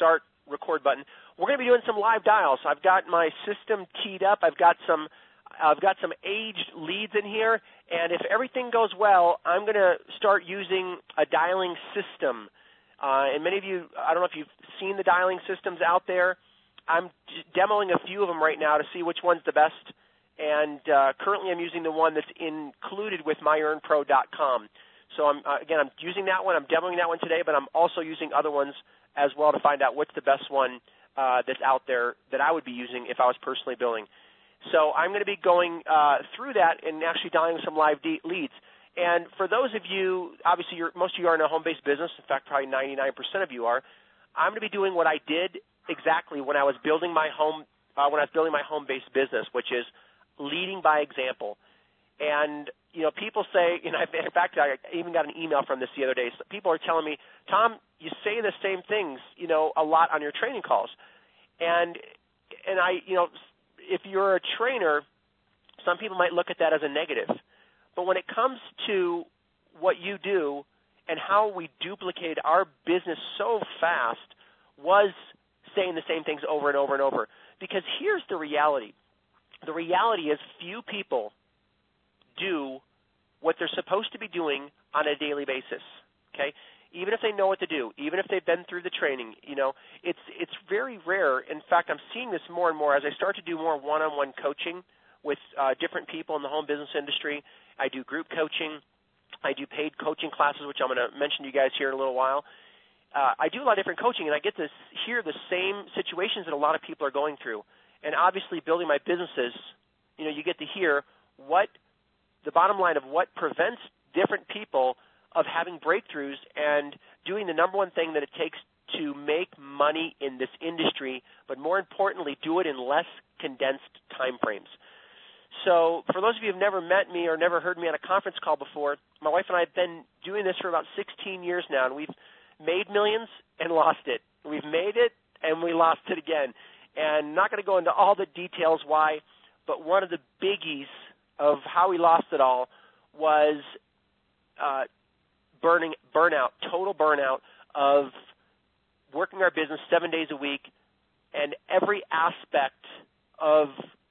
start record button. We're going to be doing some live dials. I've got my system teed up. I've got some aged leads in here, and if everything goes well, I'm going to start using a dialing system. And many of you, I don't know if you've seen the dialing systems out there. I'm demoing a few of them right now to see which one's the best, and currently I'm using the one that's included with myearnpro.com. So I'm using that one. I'm demoing that one today, but I'm also using other ones as well to find out what's the best one that's out there that I would be using if I was personally billing. So I'm going to be going through that and actually dialing some live leads. And for those of you, obviously most of you are in a home-based business. In fact, probably 99% of you are. I'm going to be doing what I did exactly when I was building my home-based business, which is leading by example. And people say, in fact, I even got an email from this the other day. So people are telling me, Tom, you say the same things, a lot on your training calls. And I, if you're a trainer, some people might look at that as a negative. But when it comes to what you do and how we duplicated our business so fast was saying the same things over and over and over. Because here's the reality. The reality is few people do what they're supposed to be doing on a daily basis, okay? Even if they know what to do, even if they've been through the training, it's very rare. In fact, I'm seeing this more and more as I start to do more one-on-one coaching with different people in the home business industry. I do group coaching. I do paid coaching classes, which I'm going to mention to you guys here in a little while. I do a lot of different coaching, and I get to hear the same situations that a lot of people are going through. And obviously, building my businesses, you get to hear what the bottom line of what prevents different people of having breakthroughs and doing the number one thing that it takes to make money in this industry, but more importantly, do it in less condensed time frames. So for those of you who have never met me or never heard me on a conference call before, my wife and I have been doing this for about 16 years now, and we've made millions and lost it. We've made it, and we lost it again. And I'm not going to go into all the details why, but one of the biggies of how we lost it all was burnout, total burnout of working our business 7 days a week, and every aspect of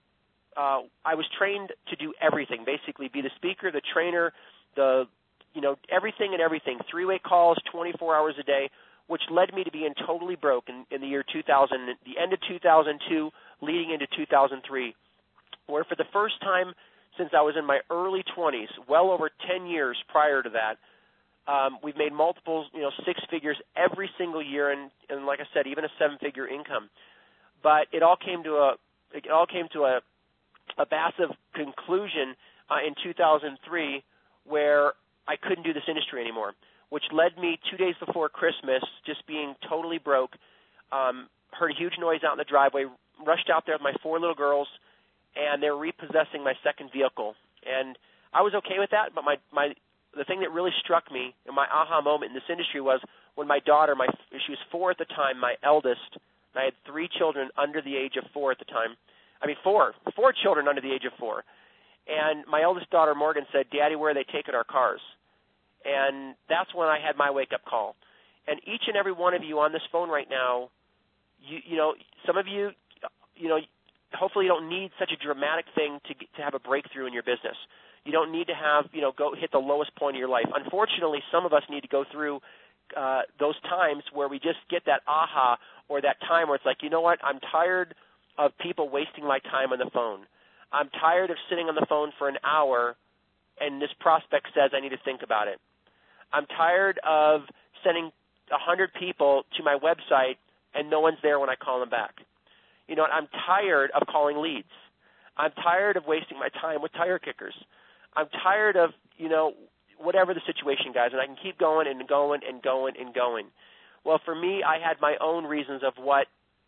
I was trained to do everything, basically be the speaker, the trainer, everything and everything, three-way calls, 24 hours a day, which led me to being totally broke in the year 2000, the end of 2002, leading into 2003, where for the first time since I was in my early 20s, well over 10 years prior to that, we've made multiples, six figures every single year, and like I said, even a seven-figure income. But it all came to a massive conclusion in 2003, where I couldn't do this industry anymore, which led me 2 days before Christmas, just being totally broke, heard a huge noise out in the driveway, rushed out there with my four little girls, and they were repossessing my second vehicle. And I was okay with that, but the thing that really struck me in my aha moment in this industry was when my daughter, she was 4 at the time, my eldest, and I had 3 children under the age of 4 at the time. I mean, four children under the age of 4. And my eldest daughter, Morgan, said, Daddy, where are they taking our cars? And that's when I had my wake-up call. And each and every one of you on this phone right now, some of you, hopefully you don't need such a dramatic thing to have a breakthrough in your business. You don't need to have, go hit the lowest point of your life. Unfortunately, some of us need to go through those times where we just get that aha, or that time where it's like, you know what, I'm tired of people wasting my time on the phone. I'm tired of sitting on the phone for an hour and this prospect says I need to think about it. I'm tired of sending 100 people to my website and no one's there when I call them back. You know what, I'm tired of calling leads. I'm tired of wasting my time with tire kickers. I'm tired of, whatever the situation, guys, and I can keep going and going and going and going. Well, for me, I had my own reasons of what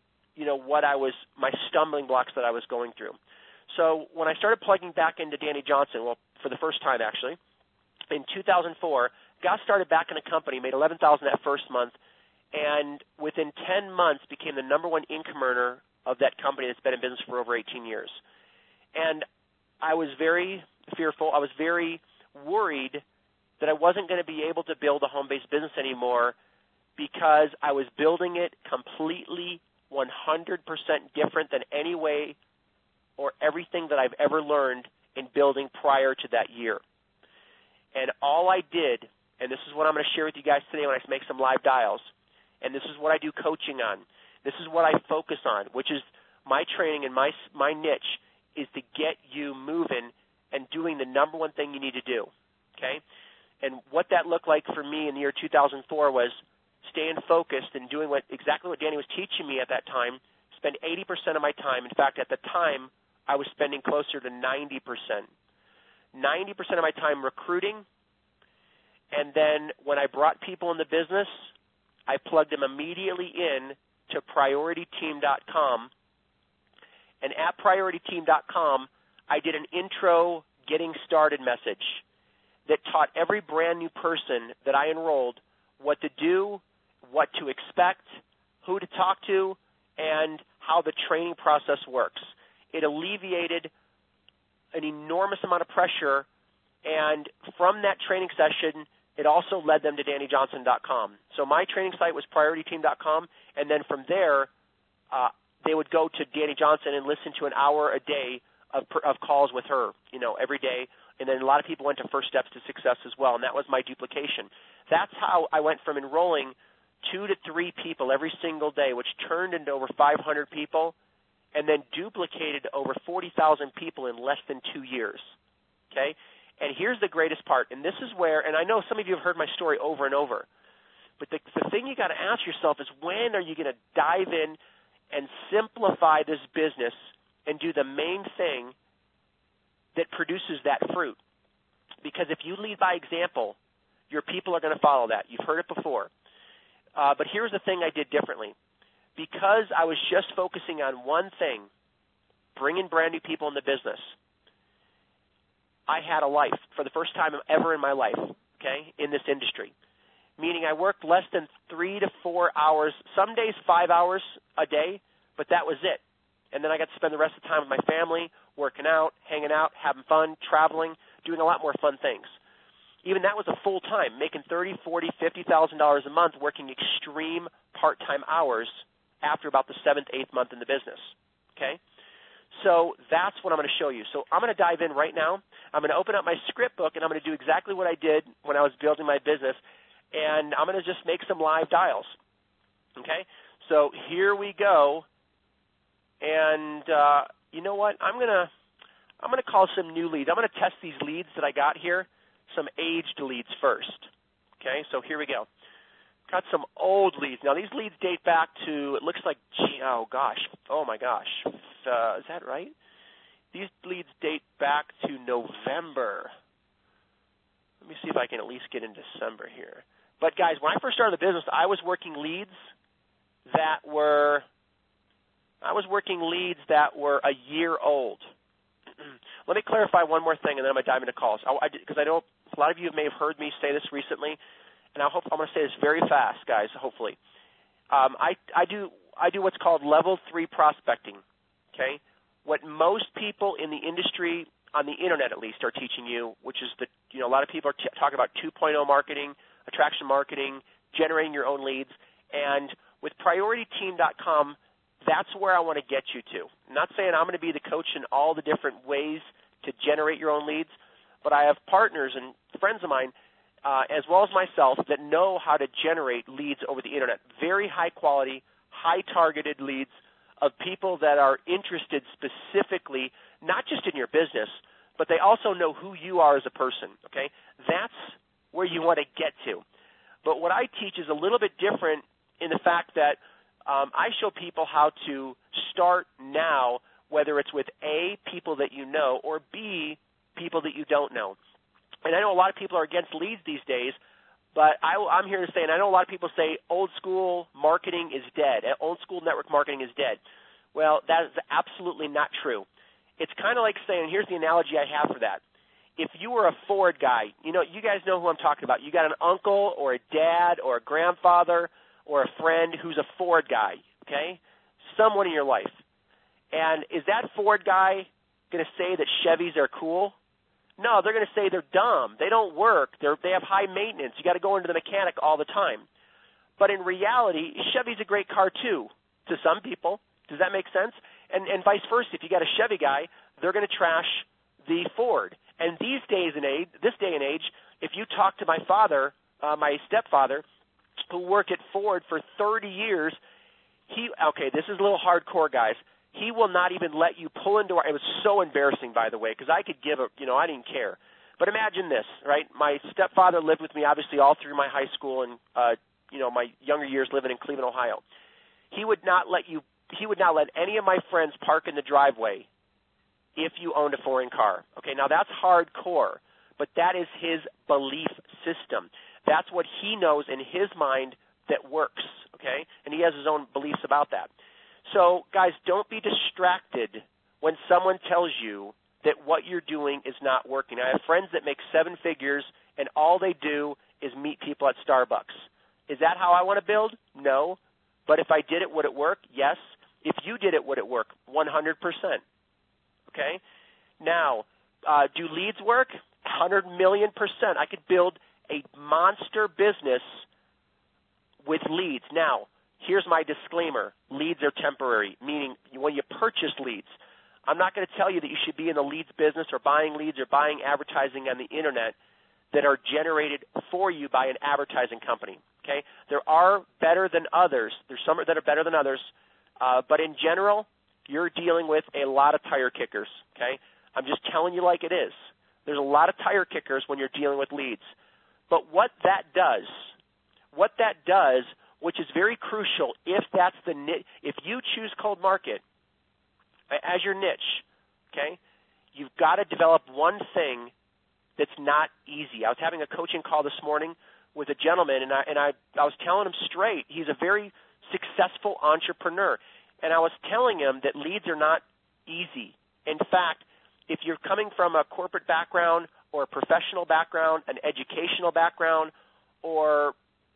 my stumbling blocks that I was going through. So when I started plugging back into Danny Johnson, well, for the first time actually, in 2004, got started back in a company, made $11,000 that first month, and within 10 months became the number one income earner of that company that's been in business for over 18 years. And I was very fearful. I was very worried that I wasn't going to be able to build a home-based business anymore because I was building it completely 100% different than any way or everything that I've ever learned in building prior to that year. And all I did, and this is what I'm going to share with you guys today when I make some live dials, and this is what I do coaching on. This is what I focus on, which is my training and my niche is to get you moving and doing the number one thing you need to do, okay? And what that looked like for me in the year 2004 was staying focused and doing exactly what Danny was teaching me at that time, spend 80% of my time. In fact, at the time, I was spending closer to 90%. 90% of my time recruiting, and then when I brought people in the business, I plugged them immediately in to PriorityTeam.com. And at PriorityTeam.com, I did an intro getting started message that taught every brand new person that I enrolled what to do, what to expect, who to talk to, and how the training process works. It alleviated an enormous amount of pressure, and from that training session, it also led them to DannyJohnson.com. So my training site was PriorityTeam.com, and then from there, they would go to Danny Johnson and listen to an hour a day of calls with her, every day. And then a lot of people went to First Steps to Success as well, and that was my duplication. That's how I went from enrolling 2 to 3 people every single day, which turned into over 500 people, and then duplicated over 40,000 people in less than 2 years, okay? And here's the greatest part, and this is where, and I know some of you have heard my story over and over, but the thing you got to ask yourself is, when are you going to dive in and simplify this business and do the main thing that produces that fruit? Because if you lead by example, your people are going to follow that. You've heard it before. But here's the thing I did differently. Because I was just focusing on one thing, bringing brand new people in the business, I had a life for the first time ever in my life, okay, in this industry. Meaning I worked less than 3 to 4 hours, some days 5 hours a day, but that was it. And then I got to spend the rest of the time with my family, working out, hanging out, having fun, traveling, doing a lot more fun things. Even that was a full time, making $30,000, $40,000, $50,000 a month, working extreme part-time hours after about the 7th, 8th month in the business, okay? So that's what I'm going to show you. So I'm going to dive in right now. I'm going to open up my script book, and I'm going to do exactly what I did when I was building my business, and I'm going to just make some live dials, okay? So here we go, and you know what? I'm going to call some new leads. I'm going to test these leads that I got here, some aged leads first, okay? So here we go. Got some old leads. Now, these leads date back to, it looks like, oh my gosh. Is that right? These leads date back to November. Let me see if I can at least get in December here. But, guys, when I first started the business, I was working leads that were a year old. Let me clarify one more thing, and then I'm going to dive into calls. Because I know a lot of you may have heard me say this recently, and I'm going to say this very fast, guys, hopefully. I do what's called level 3 prospecting, okay? What most people in the industry, on the internet at least, are teaching you, which is a lot of people are talking about 2.0 marketing, attraction marketing, generating your own leads. And with PriorityTeam.com, that's where I want to get you to. I'm not saying I'm going to be the coach in all the different ways to generate your own leads, but I have partners and friends of mine, as well as myself, that know how to generate leads over the internet. Very high quality, high targeted leads of people that are interested specifically, not just in your business, but they also know who you are as a person, okay? That's where you want to get to. But what I teach is a little bit different in the fact that I show people how to start now, whether it's with A, people that you know, or B, people that you don't know. And I know a lot of people are against leads these days, but I'm here to say, and I know a lot of people say old school marketing is dead, old school network marketing is dead. Well, that is absolutely not true. It's kind of like saying, here's the analogy I have for that. If you were a Ford guy, you guys know who I'm talking about. You got an uncle or a dad or a grandfather or a friend who's a Ford guy, okay? Someone in your life. And is that Ford guy going to say that Chevys are cool? No, they're going to say they're dumb. They don't work. They have high maintenance. You got to go into the mechanic all the time. But in reality, Chevy's a great car too to some people. Does that make sense? And vice versa. If you got a Chevy guy, they're going to trash the Ford. And this day and age, if you talk to my father, my stepfather, who worked at Ford for 30 years, this is a little hardcore, guys. He will not even let you pull into it was so embarrassing, by the way, because I could I didn't care. But imagine this, right? My stepfather lived with me, obviously, all through my high school and, my younger years living in Cleveland, Ohio. He would not let any of my friends park in the driveway if you owned a foreign car. Okay, now that's hardcore, but that is his belief system. That's what he knows in his mind that works, okay? And he has his own beliefs about that. So, guys, don't be distracted when someone tells you that what you're doing is not working. I have friends that make 7 figures, and all they do is meet people at Starbucks. Is that how I want to build? No. But if I did it, would it work? Yes. If you did it, would it work? 100%. Okay? Now, do leads work? 100 million %. I could build a monster business with leads. Now, here's my disclaimer. Leads are temporary, meaning when you purchase leads. I'm not going to tell you that you should be in the leads business or buying leads or buying advertising on the internet that are generated for you by an advertising company. Okay? There are better than others. There's some that are better than others. But in general, you're dealing with a lot of tire kickers. Okay? I'm just telling you like it is. There's a lot of tire kickers when you're dealing with leads. But what that does, which is very crucial, if you choose cold market as your niche, okay, you've got to develop one thing that's not easy. I was having a coaching call this morning with a gentleman, and I was telling him straight, he's a very successful entrepreneur, and I was telling him that leads are not easy. In fact, if you're coming from a corporate background or a professional background, an educational background, or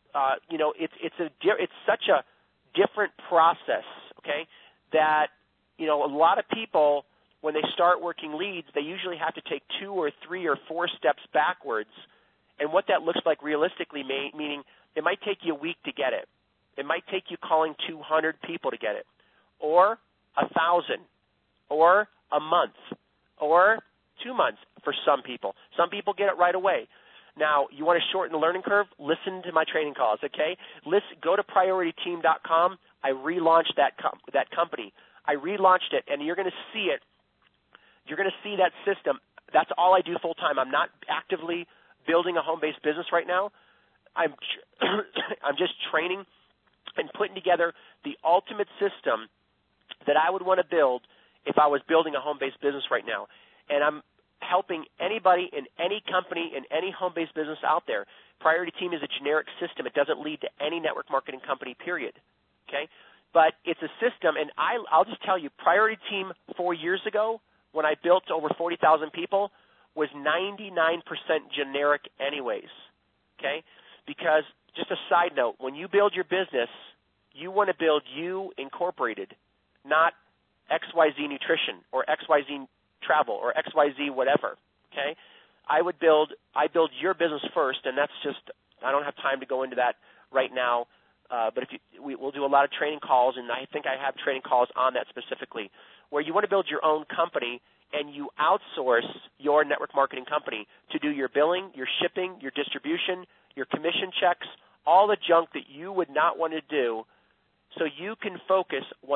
it's such a different process, okay, that a lot of people, when they start working leads, they usually have to take 2 or 3 or 4 steps backwards. And what that looks like realistically, meaning it might take you a week to get it. It might take you calling 200 people to get it, or 1,000, or a month, or 2 months for some people. Some people get it right away. Now, you want to shorten the learning curve? Listen to my training calls, okay? Go to PriorityTeam.com. I relaunched that company. I relaunched it, and you're going to see it. You're going to see that system. That's all I do full time. I'm not actively building a home-based business right now. I'm just training and putting together the ultimate system that I would want to build if I was building a home-based business right now. And I'm helping anybody in any company, in any home-based business out there. Priority Team is a generic system. It doesn't lead to any network marketing company, period. Okay? But it's a system, and I'll just tell you, Priority Team 4 years ago, when I built over 40,000 people, was 99% generic anyways. Okay? Because, just a side note, when you build your business, you want to build you incorporated, not XYZ Nutrition or XYZ Travel or XYZ whatever. Okay? I build your business first, and that's just, I don't have time to go into that right now. But we'll do a lot of training calls, and I think I have training calls on that specifically, where you want to build your own company and you outsource your network marketing company to do your billing, your shipping, your distribution, your commission checks, all the junk that you would not want to do, so you can focus 100%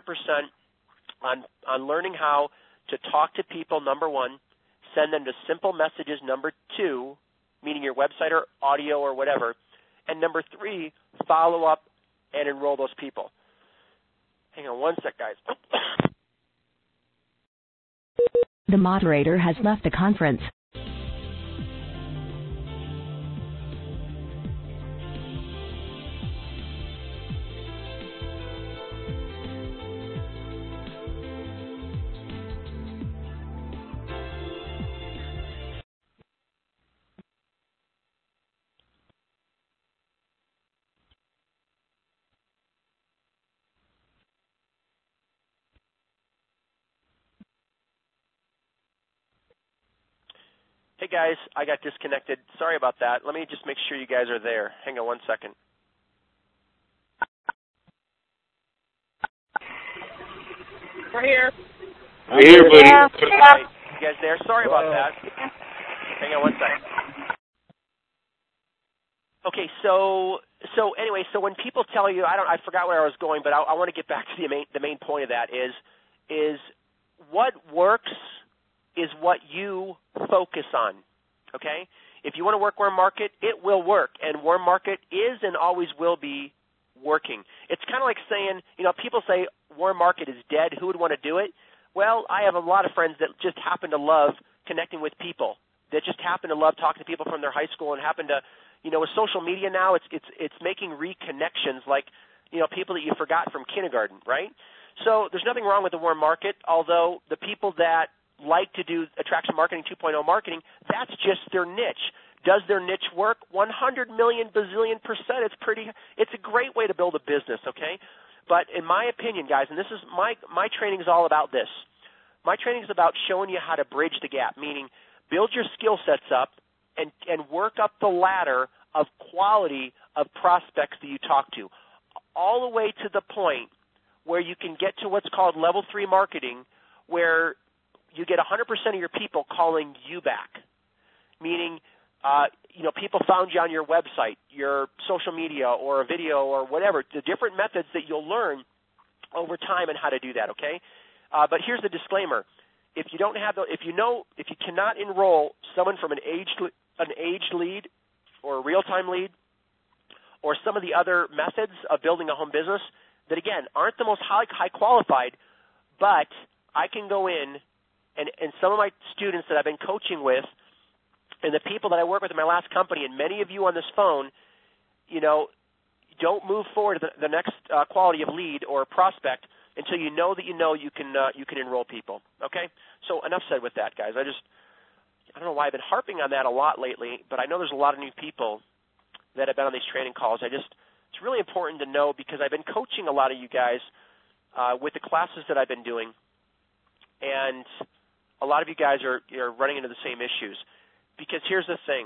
on learning how to talk to people, number 1, send them to simple messages, number 2, meaning your website or audio or whatever, and number 3, follow up and enroll those people. Hang on one sec, guys. The moderator has left the conference. Hey, guys, I got disconnected. Sorry about that. Let me just make sure you guys are there. Hang on one second. We're here. We're here, buddy. Yeah. All right. You guys there? Sorry about that. Hang on one second. Okay, so anyway, so when people tell you, I forgot where I was going, but I want to get back to the main point of that is what works is what you focus on. Okay, if you want to work warm market, it will work, and warm market is and always will be working. It's kind of like saying, people say warm market is dead. Who would want to do it? Well, I have a lot of friends that just happen to love connecting with people, that just happen to love talking to people from their high school and happen to, with social media now, it's making reconnections like, people that you forgot from kindergarten, right? So there's nothing wrong with the warm market, although the people that like to do attraction marketing 2.0 marketing, that's just their niche. Does their niche work? 100 million bazillion %. It's a great way to build a business, okay? But in my opinion, guys, and this is my training is all about this. My training is about showing you how to bridge the gap, meaning build your skill sets up and work up the ladder of quality of prospects that you talk to, all the way to the point where you can get to what's called level 3 marketing, where you get 100% of your people calling you back, meaning people found you on your website, your social media, or a video, or whatever, the different methods that you'll learn over time and how to do that, okay? But here's the disclaimer. If you cannot enroll someone from an aged lead or a real-time lead or some of the other methods of building a home business that, again, aren't the most high qualified, but I can go in and some of my students that I've been coaching with and the people that I work with in my last company, and many of you on this phone, don't move forward to the next quality of lead or prospect until you know that you can enroll people. Okay? So enough said with that, guys. I don't know why I've been harping on that a lot lately, but I know there's a lot of new people that have been on these training calls. It's really important to know because I've been coaching a lot of you guys with the classes that I've been doing, and a lot of you guys are running into the same issues. Because here's the thing,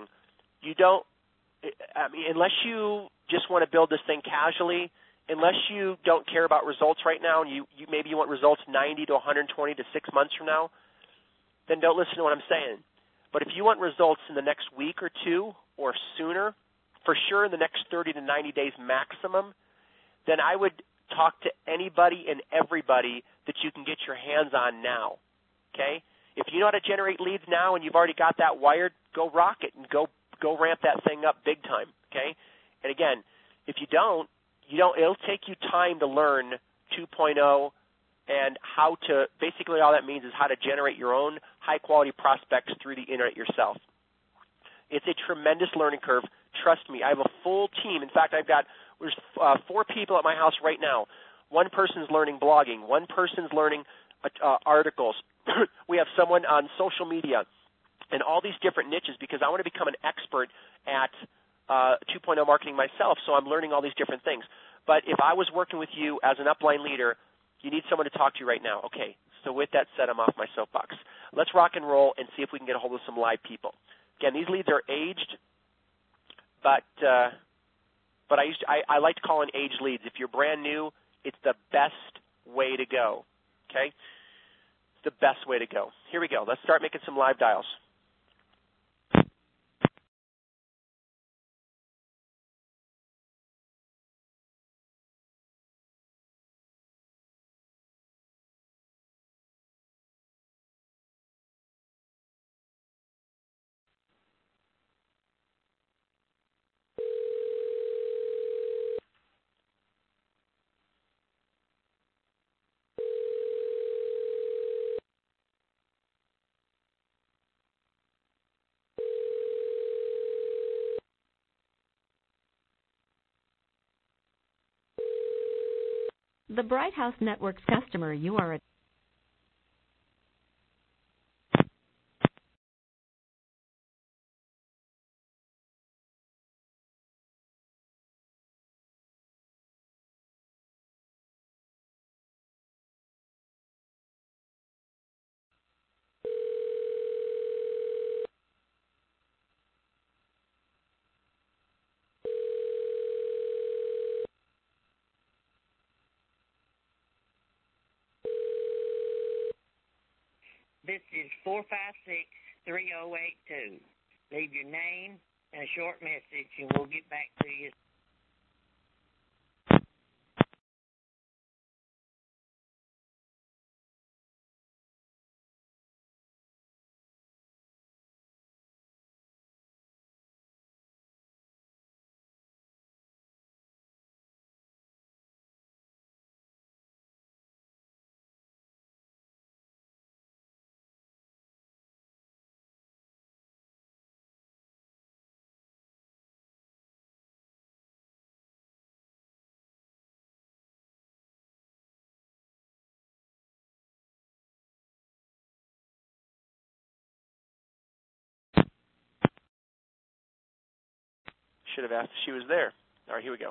unless you just want to build this thing casually, unless you don't care about results right now, and maybe you want results 90 to 120 to 6 months from now, then don't listen to what I'm saying. But if you want results in the next week or two or sooner, for sure in the next 30 to 90 days maximum, then I would talk to anybody and everybody that you can get your hands on now, okay? If you know how to generate leads now and you've already got that wired, go rock it and go ramp that thing up big time, okay? And again, if you don't, it'll take you time to learn 2.0 and how to, basically all that means is how to generate your own high-quality prospects through the internet yourself. It's a tremendous learning curve. Trust me, I have a full team. In fact, there's 4 people at my house right now. One person's learning blogging. One person's learning articles. We have someone on social media and all these different niches because I want to become an expert at 2.0 marketing myself, so I'm learning all these different things. But if I was working with you as an upline leader, you need someone to talk to right now. Okay, so with that said, I'm off my soapbox. Let's rock and roll and see if we can get a hold of some live people. Again, these leads are aged, but I like to call in aged leads. If you're brand new, it's the best way to go, okay? It's the best way to go. Here we go. Let's start making some live dials. The Bright House Network's customer you are This is 456-3082. Leave your name and a short message, and we'll get back to you. Should have asked if she was there. All right, here we go.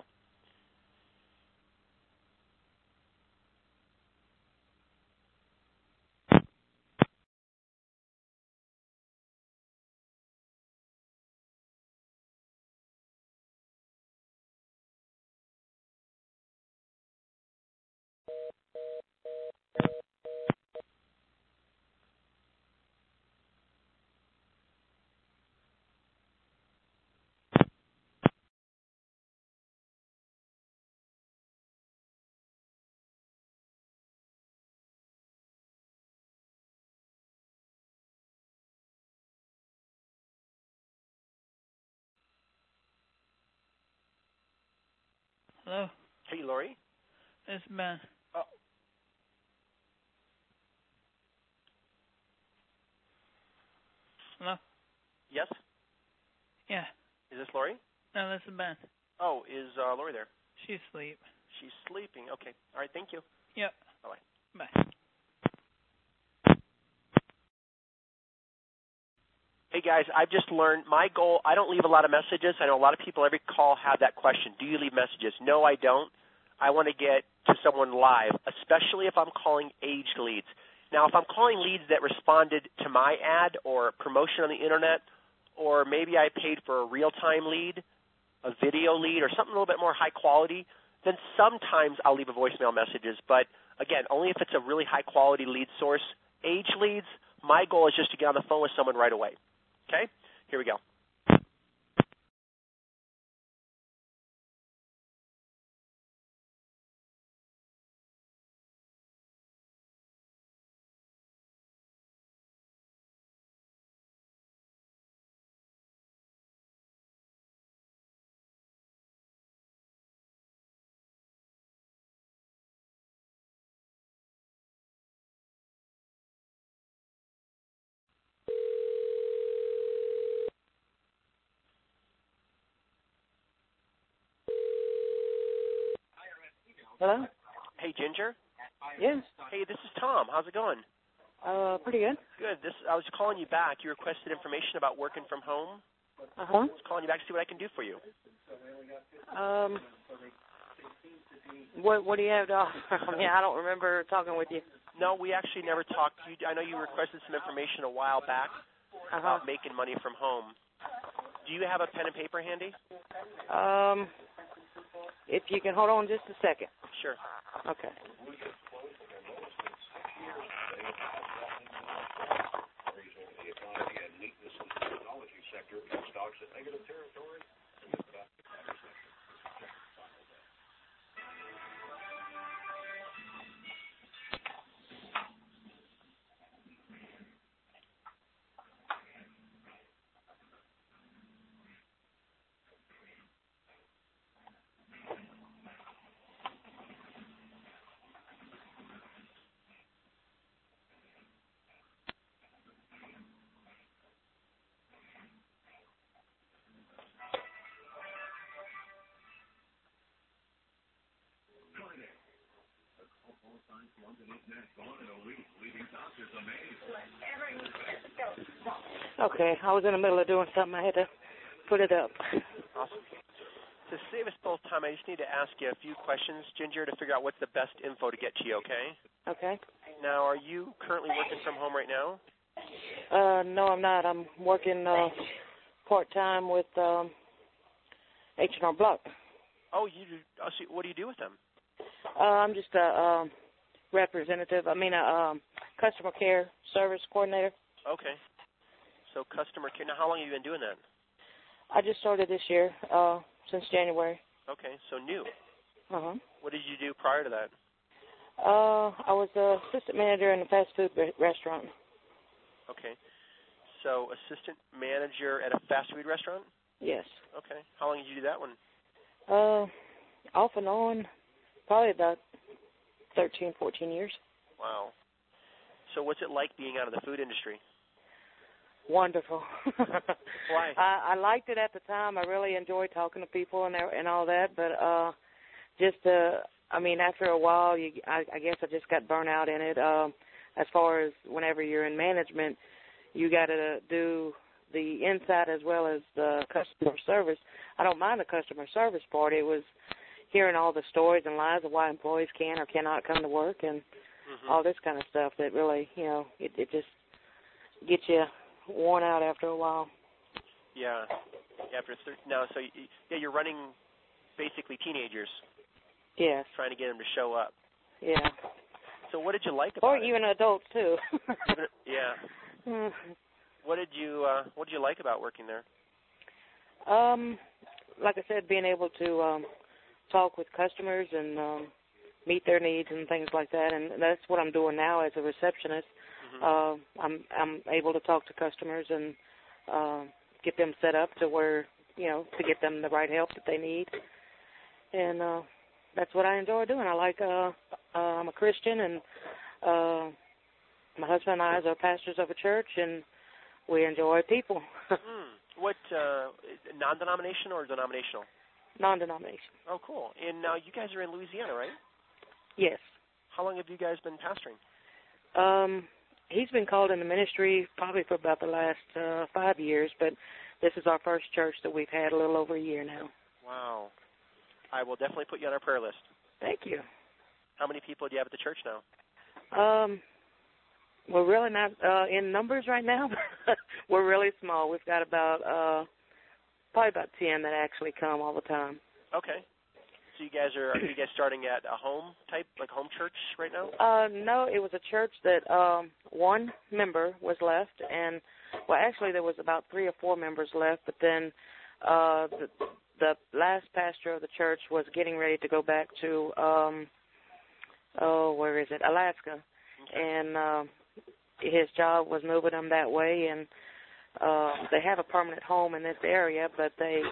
Hello? Hey, Lori? It's Ben. Oh. Hello? Yes? Yeah. Is this Lori? No, this is Ben. Oh, is Lori there? She's asleep. She's sleeping. Okay. All right, thank you. Yep. Bye-bye. Bye. Hey, guys, I've just learned my goal, I don't leave a lot of messages. I know a lot of people every call have that question. Do you leave messages? No, I don't. I want to get to someone live, especially if I'm calling aged leads. Now, if I'm calling leads that responded to my ad or promotion on the Internet, or maybe I paid for a real-time lead, a video lead, or something a little bit more high quality, then sometimes I'll leave a voicemail messages. But, again, only if it's a really high-quality lead source. Aged leads, my goal is just to get on the phone with someone right away. Okay? Here we go. Hello? Hey, Ginger? Yes. Hey, this is Tom. How's it going? Pretty good. Good. I was calling you back. You requested information about working from home. Uh-huh. I was calling you back to see what I can do for you. What do you have to offer? I mean, I don't remember talking with you. No, we actually never talked. I know you requested some information a while back about making money from home. Do you have a pen and paper handy? If you can hold on just a second. Sure. Okay. Okay, I was in the middle of doing something. I had to put it up. Awesome. To save us both time, I just need to ask you a few questions, Ginger, to figure out what's the best info to get to you, okay? Okay. Now, are you currently working from home right now? No, I'm not. I'm working part-time with H&R Block. Oh, you do. Oh, so what do you do with them? I'm just a representative. I mean, a customer care service coordinator. Okay. So customer care. Now, how long have you been doing that? I just started this year, since January. Okay, so new. Uh-huh. What did you do prior to that? I was an assistant manager in a fast food restaurant. Okay. So assistant manager at a fast food restaurant? Yes. Okay. How long did you do that one? Off and on, probably about 13, 14 years. Wow. So what's it like being out of the food industry? Wonderful. Why? I liked it at the time. I really enjoyed talking to people and all that, but after a while, I guess I just got burnt out in it. As far as whenever you're in management, you got to do the inside as well as the customer service. I don't mind the customer service part. It was hearing all the stories and lies of why employees can or cannot come to work and all this kind of stuff that really, it just gets you worn out after a while. Yeah. You're running basically teenagers. Yes. Trying to get them to show up. Yeah. So what did you like about it? Or even adults too. Yeah. What did you like about working there? Like I said, being able to talk with customers and meet their needs and things like that, and that's what I'm doing now as a receptionist. I'm able to talk to customers and get them set up to where, to get them the right help that they need. And that's what I enjoy doing. I'm a Christian, and my husband and I are pastors of a church, and we enjoy people. What, non-denominational or denominational? Non-denominational. Oh, cool. And now you guys are in Louisiana, right? Yes. How long have you guys been pastoring? He's been called into ministry probably for about the last 5 years, but this is our first church that we've had a little over a year now. Wow. I will definitely put you on our prayer list. Thank you. How many people do you have at the church now? We're really not in numbers right now. We're really small. We've got probably about 10 that actually come all the time. Okay. So are you guys starting at a home type, like home church right now? No, it was a church that one member was left, and actually there was about 3 or 4 members left, but then the last pastor of the church was getting ready to go back to Alaska, and his job was moving him that way, and they have a permanent home in this area, but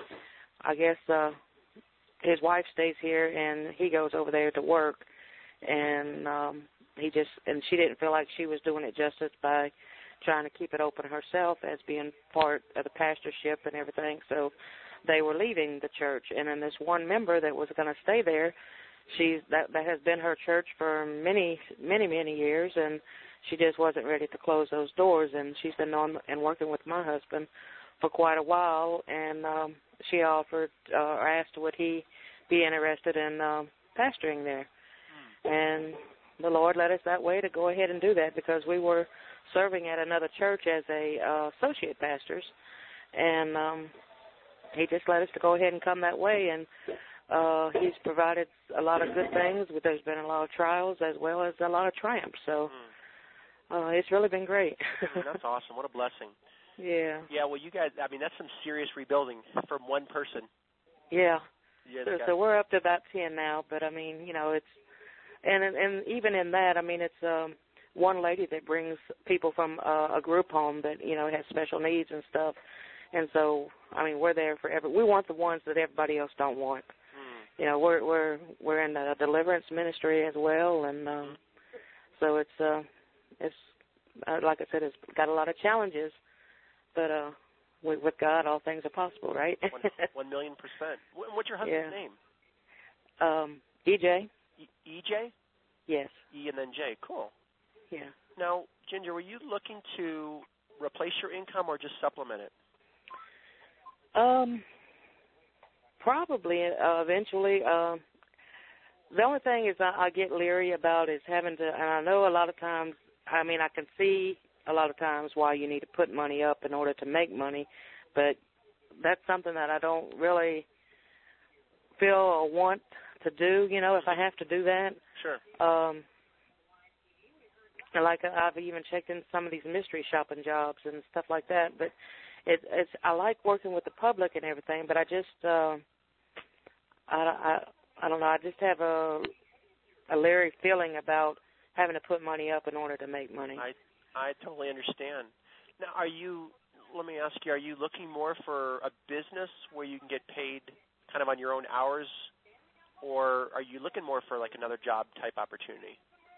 his wife stays here, and he goes over there to work, and she didn't feel like she was doing it justice by trying to keep it open herself as being part of the pastorship and everything, so they were leaving the church, and then this one member that was going to stay there, that has been her church for many, many, many years, and she just wasn't ready to close those doors, and she's been on and working with my husband for quite a while, and she offered or asked would he be interested in pastoring there. And the Lord led us that way to go ahead and do that because we were serving at another church as associate pastors, and he just led us to go ahead and come that way, and he's provided a lot of good things. There's been a lot of trials as well as a lot of triumphs, so it's really been great. That's awesome. What a blessing. Yeah. Yeah, well, you guys, that's some serious rebuilding from one person. Yeah. So we're up to about 10 now, but, it's, and even in that, it's one lady that brings people from a group home that, has special needs and stuff, and so, we're there for we want the ones that everybody else don't want. We're in the deliverance ministry as well, and so it's like I said, it's got a lot of challenges, but with God, all things are possible, right? 1,000,000%. What's your husband's name? EJ. EJ? Yes. E and then J. Cool. Yeah. Now, Ginger, were you looking to replace your income or just supplement it? Probably eventually. The only thing is I get leery about is having to, and I know a lot of times, I can see a lot of times why you need to put money up in order to make money, but that's something that I don't really feel or want to do, if I have to do that. Sure. like I've even checked in some of these mystery shopping jobs and stuff like that. But it's I like working with the public and everything, but I just I don't know. I just have a leery feeling about having to put money up in order to make money. I totally understand. Now, let me ask you, are you looking more for a business where you can get paid kind of on your own hours, or are you looking more for like another job type opportunity?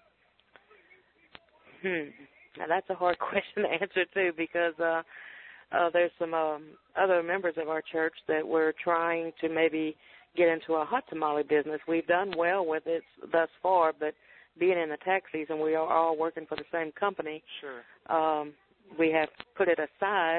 Now, that's a hard question to answer, too, because there's some other members of our church that we're trying to maybe get into a hot tamale business. We've done well with it thus far, but being in the tax season, we are all working for the same company. Sure. We have put it aside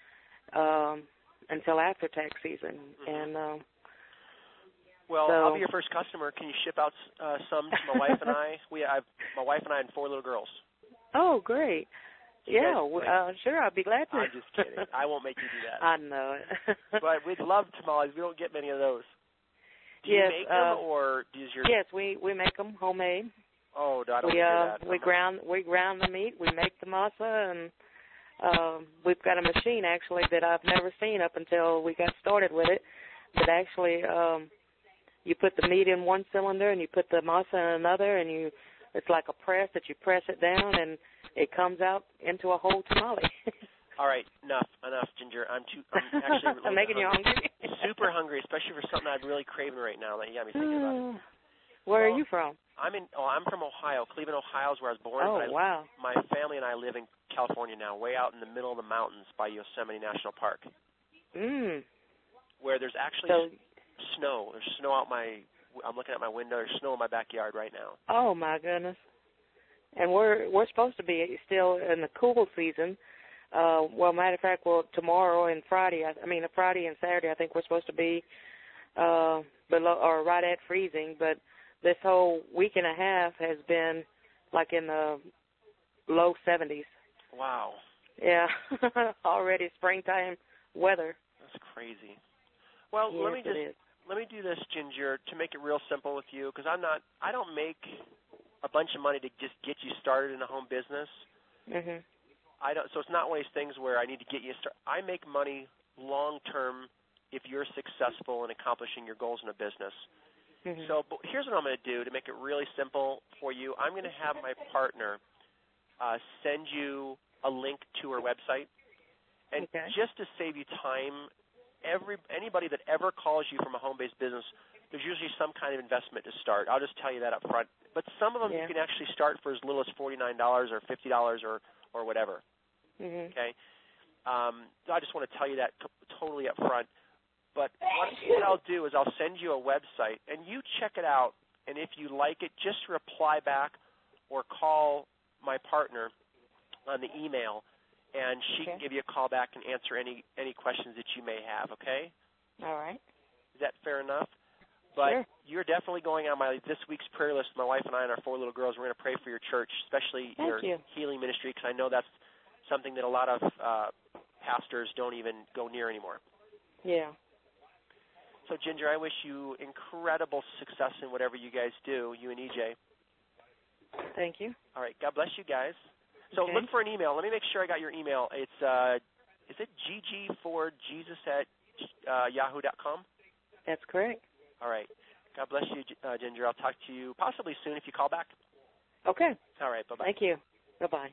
until after tax season. Mm-hmm. And well, so, I'll be your first customer. Can you ship out some to my wife and I? My wife and I and 4 little girls. Oh, great. Yeah, sure, I'd be glad to. I'm just kidding. I won't make you do that. I know it. But we'd love tamales. We don't get many of those. Do you make them, or does your... Yes, we make them homemade. Oh, I don't hear that. We ground the meat, we make the masa, and we've got a machine, actually, that I've never seen up until we got started with it, that actually you put the meat in one cylinder and you put the masa in another, and it's like a press that you press it down, and it comes out into a whole tamale. All right, enough, Ginger. I'm actually I'm making you hungry. Super hungry, especially for something I'm really craving right now. That you got me thinking about it. Where are you from? I'm from Ohio. Cleveland, Ohio is where I was born. Oh, wow. My family and I live in California now, way out in the middle of the mountains by Yosemite National Park. Where there's actually snow. There's snow out I'm looking at my window. There's snow in my backyard right now. Oh, my goodness. And we're supposed to be still in the cool season. Well, matter of fact, tomorrow and Friday, Friday and Saturday, I think we're supposed to be below or right at freezing. But this whole week and a half has been like in the low 70s. Wow. Yeah, already springtime weather. That's crazy. Well, yes, let me do this, Ginger, to make it real simple with you, because I don't make a bunch of money to just get you started in a home business. Mhm. So it's not one of these things where I need to get you started. I make money long term if you're successful in accomplishing your goals in a business. Mm-hmm. So here's what I'm going to do to make it really simple for you. I'm going to have my partner send you a link to her website, and just to save you time, anybody that ever calls you from a home-based business, there's usually some kind of investment to start. I'll just tell you that up front. But some of them you can actually start for as little as $49 or $50 or whatever. Mm-hmm. Okay? So I just want to tell you that totally up front. But what I'll do is I'll send you a website, and you check it out, and if you like it, just reply back or call my partner on the email, and she can give you a call back and answer any questions that you may have, okay? All right. Is that fair enough? But you're definitely going on this week's prayer list. My wife and I and our 4 little girls, we're going to pray for your church, especially your healing ministry, because I know that's something that a lot of pastors don't even go near anymore. Yeah. So, Ginger, I wish you incredible success in whatever you guys do, you and EJ. Thank you. All right. God bless you guys. So look for an email. Let me make sure I got your email. It's is it ggforjesus@yahoo.com? That's correct. All right. God bless you, Ginger. I'll talk to you possibly soon if you call back. Okay. All right. Bye-bye. Thank you. Bye-bye.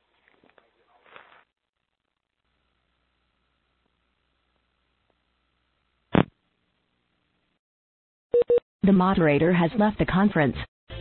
The moderator has left the conference.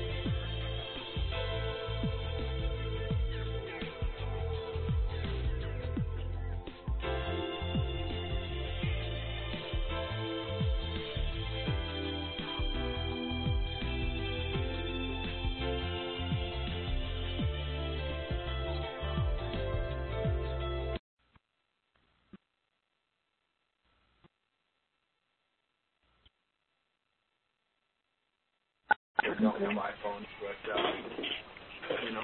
Don't have iPhones, but I'm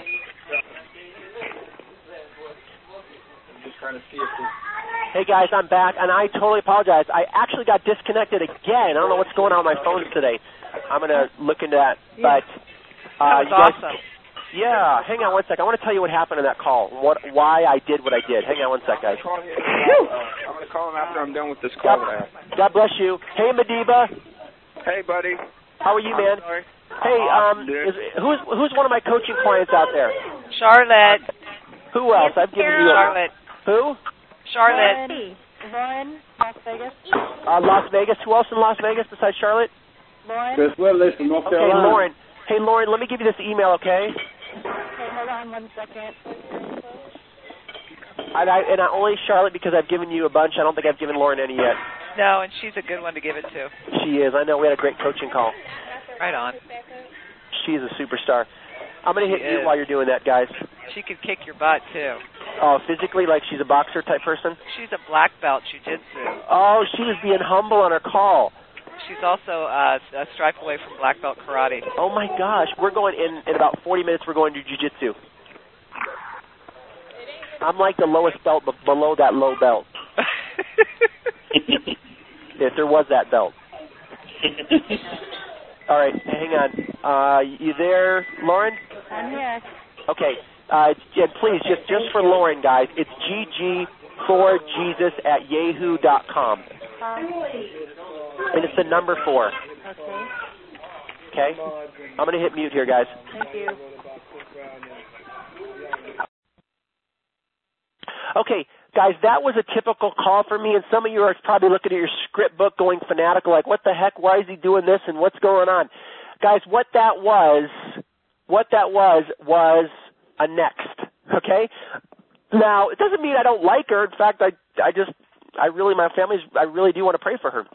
just trying to see if this... Hey guys, I'm back, and I totally apologize. I actually got disconnected again. I don't know what's going on with my phones today. I'm going to look into that. But that was awesome. Yeah, hang on one sec. I want to tell you what happened in that call, why I did what I did. Hang on one sec, guys. I'm going to call him after I'm done with this call. God bless you. Hey, Madiba. Hey, buddy. How are you, man? Hey, who's one of my coaching clients out there? Charlotte. Who else? I've given you Charlotte. Who? Charlotte. Lauren, Las Vegas. Las Vegas. Who else in Las Vegas besides Charlotte? Lauren. Chris Whitley from North Carolina. Okay, Lauren. Hey, Lauren, let me give you this email, okay? Okay, hold on 1 second. And I only Charlotte because I've given you a bunch. I don't think I've given Lauren any yet. No, and she's a good one to give it to. She is. I know. We had a great coaching call. Right on. She's a superstar. I'm going to hit you while you're doing that, guys. She could kick your butt, too. Oh, physically, like she's a boxer type person? She's a black belt jiu-jitsu. Oh, she was being humble on her call. She's also a stripe away from black belt karate. Oh, my gosh. We're going in about 40 minutes, we're going to jiu-jitsu. I'm like the lowest belt below that low belt. If there was that belt. All right, hang on. You there, Lauren? I'm here. Okay. Please, just for Lauren, guys, it's gg4jesus@yahoo.com. And it's the number 4. Okay? I'm going to hit mute here, guys. Thank you. Okay, guys, that was a typical call for me, and some of you are probably looking at your script book going fanatical, like, what the heck, why is he doing this, and what's going on? Guys, what that was a next, okay? Now, it doesn't mean I don't like her. In fact, I really do want to pray for her.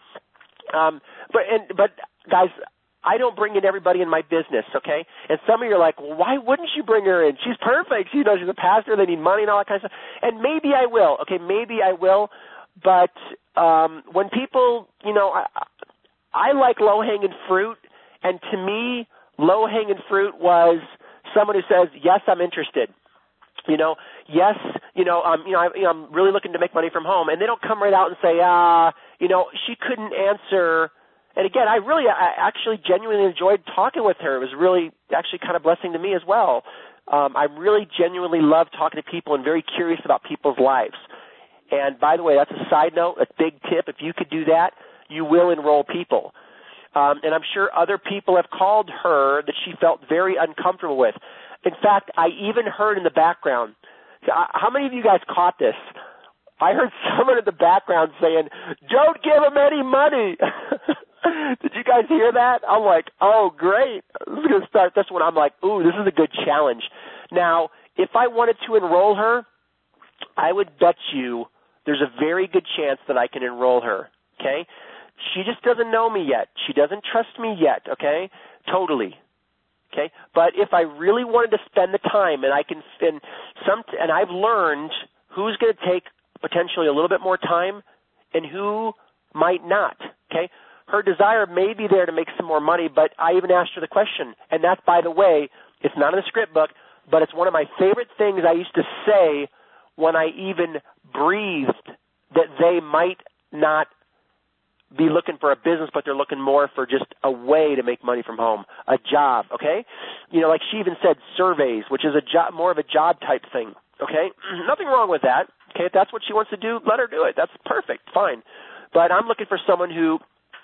But guys, I don't bring in everybody in my business, okay? And some of you are like, well, why wouldn't you bring her in? She's perfect. She's a pastor. They need money and all that kind of stuff. And maybe I will, okay? Maybe I will. But when people, I like low-hanging fruit. And to me, low-hanging fruit was someone who says, yes, I'm interested. Yes, I'm really looking to make money from home. And they don't come right out and say, she couldn't answer. And again, I actually genuinely enjoyed talking with her. It was really actually kind of blessing to me as well. I really genuinely love talking to people and very curious about people's lives. And by the way, that's a side note, a big tip. If you could do that, you will enroll people. And I'm sure other people have called her that she felt very uncomfortable with. In fact, I even heard in the background, how many of you guys caught this? I heard someone in the background saying, don't give him any money. Did you guys hear that? I'm like, oh, great. This is going to start this one. I'm like, ooh, this is a good challenge. Now, if I wanted to enroll her, I would bet you there's a very good chance that I can enroll her, okay? She just doesn't know me yet. She doesn't trust me yet, okay? Totally. Okay? But if I really wanted to spend the time and and I've learned who's going to take potentially a little bit more time and who might not, okay? Her desire may be there to make some more money, but I even asked her the question, and that, by the way, it's not in the script book, but it's one of my favorite things I used to say when I even breathed that they might not be looking for a business, but they're looking more for just a way to make money from home, a job, okay? Like she even said surveys, which is a job, more of a job type thing, okay? Nothing wrong with that, okay? If that's what she wants to do, let her do it. That's perfect, fine. But I'm looking for someone who's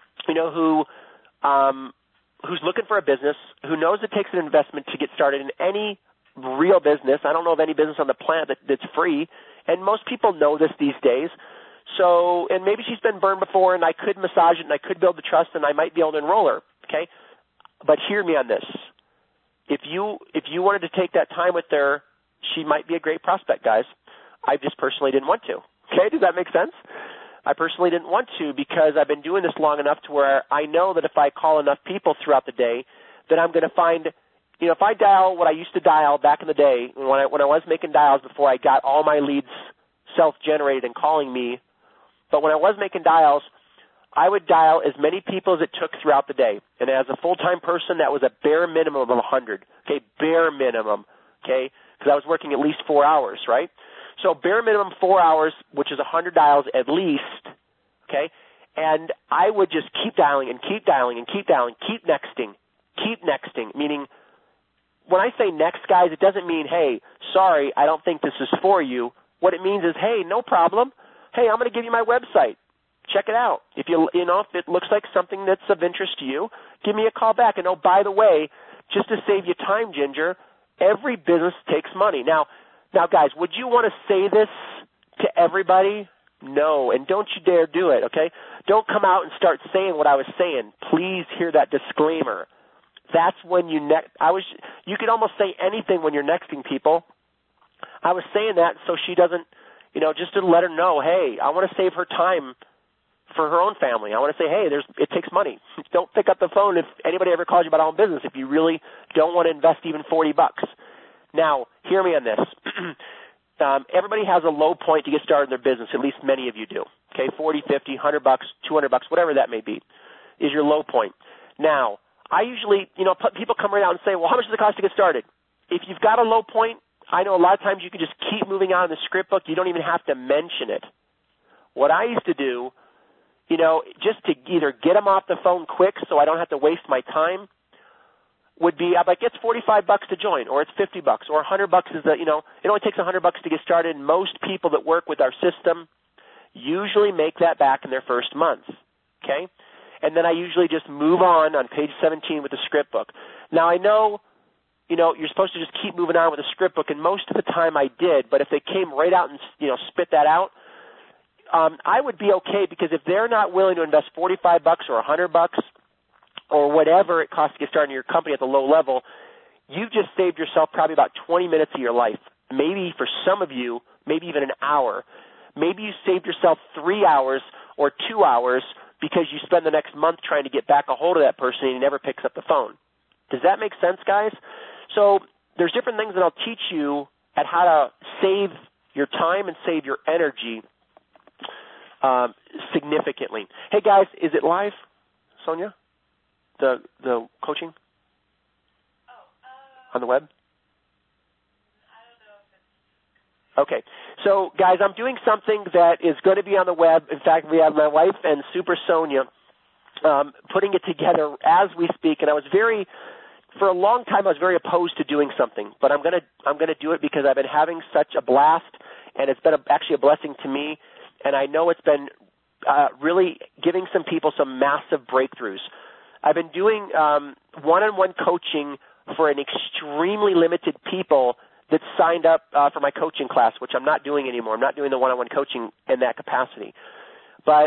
looking for a business, who knows it takes an investment to get started in any real business. I don't know of any business on the planet that's free, and most people know this these days. So, and maybe she's been burned before, and I could massage it, and I could build the trust, and I might be able to enroll her, okay? But hear me on this. If you wanted to take that time with her, she might be a great prospect, guys. I just personally didn't want to, okay? Does that make sense? I personally didn't want to because I've been doing this long enough to where I know that if I call enough people throughout the day, that I'm going to find, if I dial what I used to dial back in the day, when I was making dials before I got all my leads self-generated and calling me, but when I was making dials, I would dial as many people as it took throughout the day. And as a full-time person, that was a bare minimum of 100, okay, bare minimum, okay, because I was working at least 4 hours, right? So bare minimum 4 hours, which is 100 dials at least, okay, and I would just keep dialing and keep dialing and keep dialing, keep nexting, meaning when I say next, guys, it doesn't mean, hey, sorry, I don't think this is for you. What it means is, hey, no problem. Hey, I'm going to give you my website. Check it out. If if it looks like something that's of interest to you, give me a call back. And, oh, by the way, just to save you time, Ginger, every business takes money. Now, guys, would you want to say this to everybody? No, and don't you dare do it, okay? Don't come out and start saying what I was saying. Please hear that disclaimer. That's when you could almost say anything when you're nexting people. I was saying that so she doesn't, just to let her know, hey, I want to save her time for her own family. I want to say, hey, it takes money. Don't pick up the phone if anybody ever calls you about own business if you really don't want to invest even $40. Now, hear me on this. Everybody has a low point to get started in their business. At least many of you do. Okay, $40, $50, $100, $200, whatever that may be, is your low point. Now, I usually, people come right out and say, well, how much does it cost to get started? If you've got a low point, I know a lot of times you can just keep moving on in the script book. You don't even have to mention it. What I used to do, just to either get them off the phone quick so I don't have to waste my time, would be, I'm like, it's $45 to join, or it's $50, or $100 is it only takes $100 to get started. And most people that work with our system usually make that back in their first month, okay? And then I usually just move on page 17 with the script book. Now, I know, you're supposed to just keep moving on with the script book, and most of the time I did, but if they came right out and, spit that out, I would be okay, because if they're not willing to invest $45 or $100 or whatever it costs to get started in your company at the low level, you've just saved yourself probably about 20 minutes of your life. Maybe for some of you, maybe even an hour. Maybe you saved yourself 3 hours or 2 hours because you spend the next month trying to get back a hold of that person and he never picks up the phone. Does that make sense, guys? So there's different things that I'll teach you at how to save your time and save your energy significantly. Hey, guys, is it live, Sonia? The coaching? On the web? Okay. So, guys, I'm doing something that is going to be on the web. In fact, we have my wife and Super Sonia putting it together as we speak. And for a long time, I was very opposed to doing something. But I'm going to do it because I've been having such a blast, and it's been actually a blessing to me. And I know it's been really giving some people some massive breakthroughs. I've been doing one-on-one coaching for an extremely limited people that signed up for my coaching class, which I'm not doing anymore. I'm not doing the one-on-one coaching in that capacity. But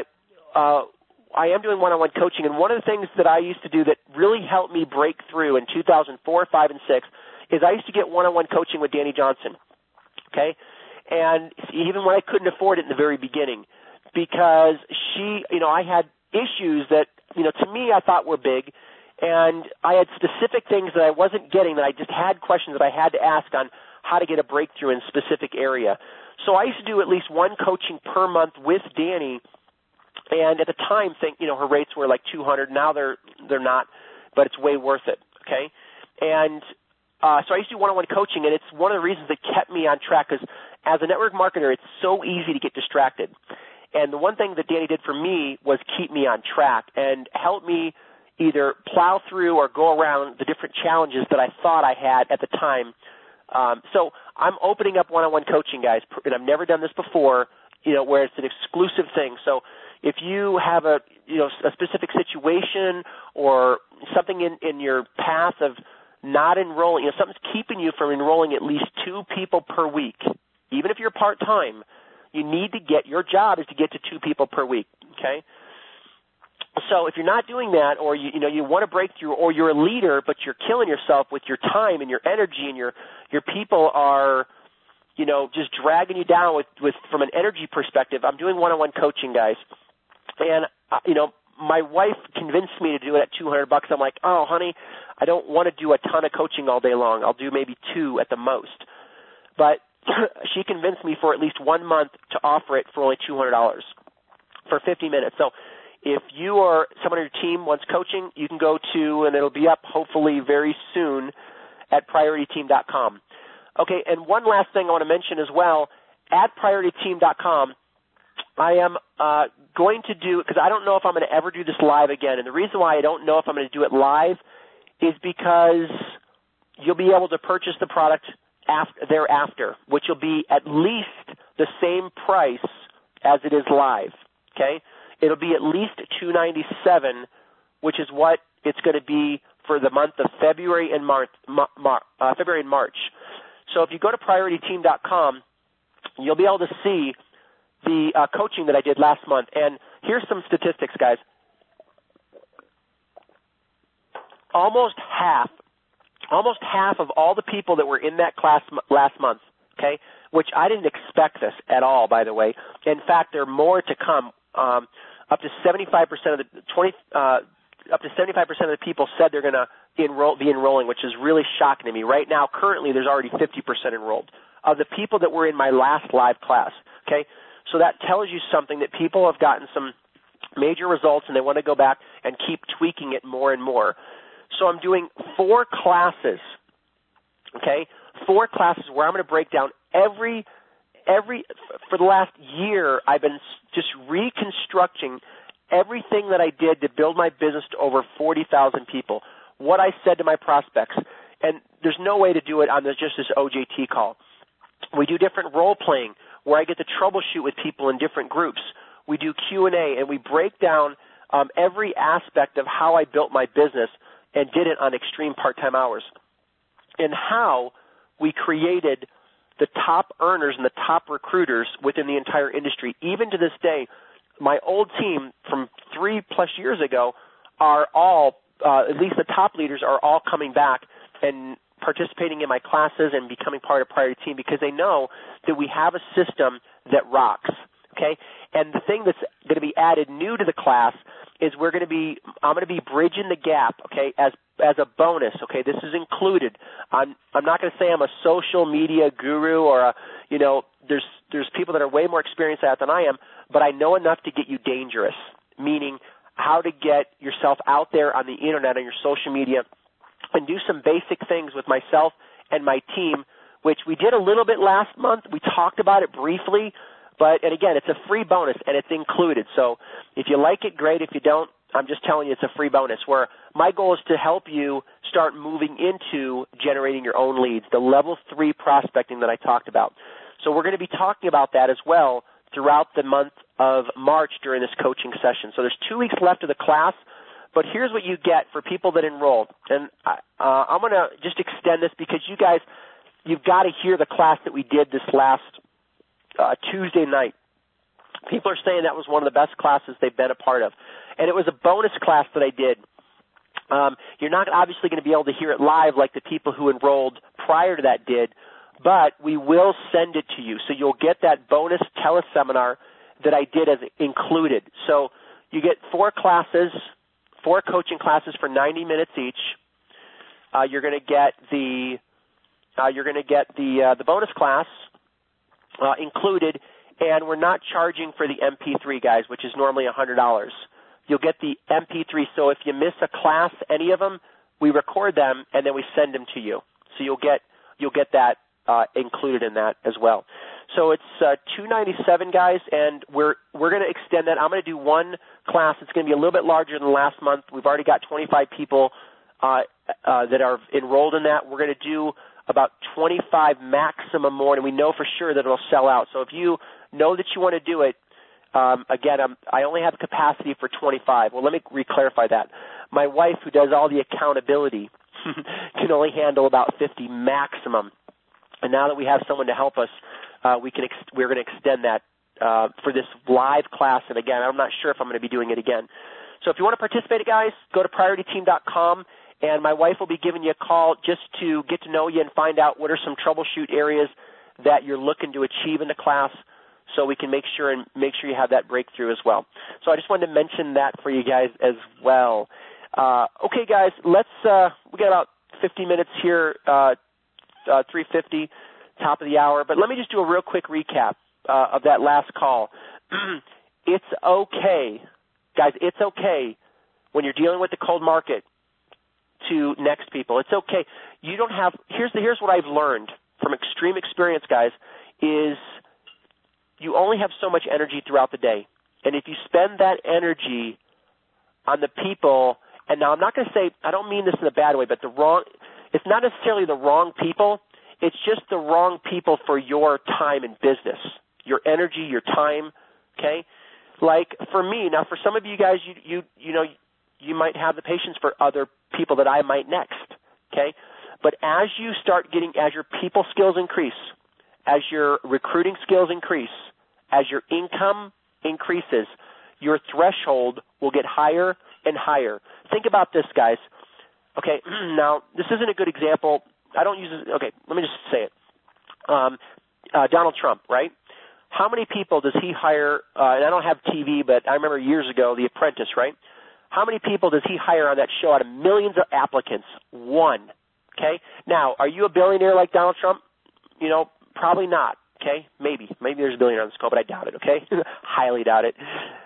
I am doing one-on-one coaching, and one of the things that I used to do that really helped me break through in 2004, 5, and 6 is I used to get one-on-one coaching with Danny Johnson, okay? And even when I couldn't afford it in the very beginning, because I had issues that, to me I thought were big, and I had specific things that I wasn't getting, that I just had questions that I had to ask on how to get a breakthrough in a specific area. So I used to do at least one coaching per month with Danny, and at the time, her rates were like $200. Now they're not, but it's way worth it, okay? And so I used to do one-on-one coaching, and it's one of the reasons that kept me on track, because as a network marketer, it's so easy to get distracted. And the one thing that Danny did for me was keep me on track and help me either plow through or go around the different challenges that I thought I had at the time. So I'm opening up one-on-one coaching, guys, and I've never done this before, where it's an exclusive thing. So if you have a specific situation or something in your path of not enrolling, something's keeping you from enrolling at least 2 people per week, even if you're part-time, you need to your job is to get to 2 people per week, okay? So if you're not doing that, or you want to break through, or you're a leader but you're killing yourself with your time and your energy, and your people are, just dragging you down with from an energy perspective, I'm doing one-on-one coaching, guys. And my wife convinced me to do it at $200. I'm like, oh, honey, I don't want to do a ton of coaching all day long. I'll do maybe 2 at the most. But she convinced me for at least 1 month to offer it for only $200 for 50 minutes. So if you or someone on your team wants coaching, you can go to, and it'll be up hopefully very soon, at PriorityTeam.com. Okay, and one last thing I want to mention as well, at PriorityTeam.com, I am going to do, because I don't know if I'm going to ever do this live again, and the reason why I don't know if I'm going to do it live is because you'll be able to purchase the product thereafter, which will be at least the same price as it is live, okay? It'll be at least $297, which is what it's going to be for the month of February and March. So if you go to PriorityTeam.com, you'll be able to see the coaching that I did last month. And here's some statistics, guys. Almost half of all the people that were in that class last month, okay, which I didn't expect this at all, by the way. In fact, there are more to come. Up to 75% of the people said they're going to be enrolling, which is really shocking to me. Right now, currently, there's already 50% enrolled of the people that were in my last live class. Okay, so that tells you something, that people have gotten some major results and they want to go back and keep tweaking it more and more. So I'm doing 4 classes. Okay, 4 classes where I'm going to break down every for the last year, I've been just reconstructing everything that I did to build my business to over 40,000 people, what I said to my prospects. And there's no way to do it on just this OJT call. We do different role-playing where I get to troubleshoot with people in different groups. We do Q&A, and we break down every aspect of how I built my business and did it on extreme part-time hours, and how we created the top earners and the top recruiters within the entire industry. Even to this day, my old team from 3+ years ago are all, at least the top leaders, are all coming back and participating in my classes and becoming part of Priority Team because they know that we have a system that rocks, okay? And the thing that's going to be added new to the class is I'm going to be bridging the gap, okay, as a bonus, okay? This is included. I'm not going to say I'm a social media guru or there's people that are way more experienced at that than I am, but I know enough to get you dangerous, meaning how to get yourself out there on the internet, on your social media, and do some basic things with myself and my team, which we did a little bit last month. We talked about it briefly, and again, it's a free bonus, and it's included. So if you like it, great. If you don't, I'm just telling you it's a free bonus, where my goal is to help you start moving into generating your own leads, the level 3 prospecting that I talked about. So we're going to be talking about that as well throughout the month of March during this coaching session. So there's 2 weeks left of the class, but here's what you get for people that enrolled. And I'm going to just extend this because you guys, you've got to hear the class that we did this last Tuesday night. People are saying that was one of the best classes they've been a part of. And it was a bonus class that I did. You're not obviously going to be able to hear it live like the people who enrolled prior to that did, but we will send it to you. So you'll get that bonus teleseminar that I did as included. So you get 4 classes, 4 coaching classes for 90 minutes each. You're going to get the bonus class included, and we're not charging for the MP3, guys, which is normally $100. You'll get the MP3. So if you miss a class, any of them, we record them and then we send them to you. So you'll get that included in that as well. So it's $297, guys, and we're going to extend that. I'm going to do one class. It's going to be a little bit larger than last month. We've already got 25 people that are enrolled in that. We're going to do about 25 maximum more, and we know for sure that it'll sell out. So if you know that you want to do it, again, I only have capacity for 25. Well, let me re-clarify that. My wife, who does all the accountability, can only handle about 50 maximum. And now that we have someone to help us, we're going to extend that for this live class. And again, I'm not sure if I'm going to be doing it again. So if you want to participate, guys, go to PriorityTeam.com, and my wife will be giving you a call just to get to know you and find out what are some troubleshoot areas that you're looking to achieve in the class, so we can make sure you have that breakthrough as well. So I just wanted to mention that for you guys as well. Okay, guys, we got about 50 minutes here, 3:50, top of the hour. But let me just do a real quick recap of that last call. It's okay, guys, it's okay when you're dealing with the cold market to next people. It's okay. You don't have, here's what I've learned from extreme experience, guys, is you only have so much energy throughout the day. And if you spend that energy on the people, and now I'm not going to say, I don't mean this in a bad way, but It's not necessarily the wrong people. It's just the wrong people for your time and business, your energy, your time, okay? Like for me, now for some of you guys, you might have the patience for other people that I might next, okay? But as your people skills increase, as your recruiting skills increase, as your income increases, your threshold will get higher and higher. Think about this, guys. Okay, now this isn't a good example. I don't use it. Okay, let me just say it. Donald Trump, right? How many people does he hire? And I don't have TV, but I remember years ago, The Apprentice, right? How many people does he hire on that show out of millions of applicants? One. Okay? Now, are you a billionaire like Donald Trump? Probably not. Okay? Maybe. Maybe there's a billionaire on this call, but I doubt it, okay? Highly doubt it.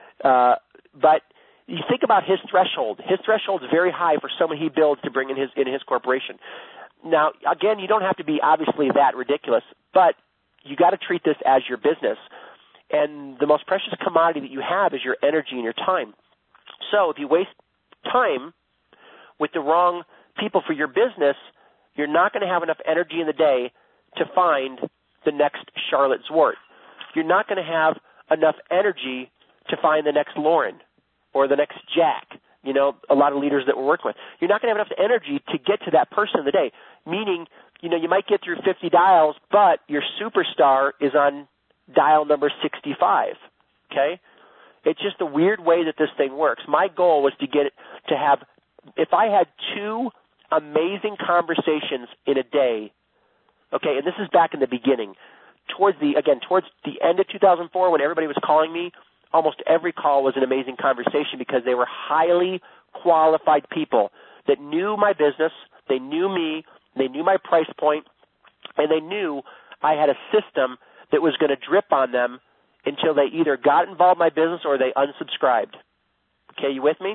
But you think about his threshold. His threshold is very high for someone he builds to bring in his corporation. Now, again, you don't have to be obviously that ridiculous, but you got to treat this as your business. And the most precious commodity that you have is your energy and your time. So if you waste time with the wrong people for your business, you're not going to have enough energy in the day to find the next Charlotte Zwart. You're not going to have enough energy to find the next Lauren or the next Jack, a lot of leaders that we're working with. You're not going to have enough energy to get to that person in the day, meaning, you might get through 50 dials, but your superstar is on dial number 65, okay? It's just a weird way that this thing works. My goal was to have, if I had 2 amazing conversations in a day, okay, and this is back in the beginning, towards the end of 2004 when everybody was calling me, almost every call was an amazing conversation because they were highly qualified people that knew my business, they knew me, they knew my price point, and they knew I had a system that was going to drip on them until they either got involved in my business or they unsubscribed. Okay, you with me?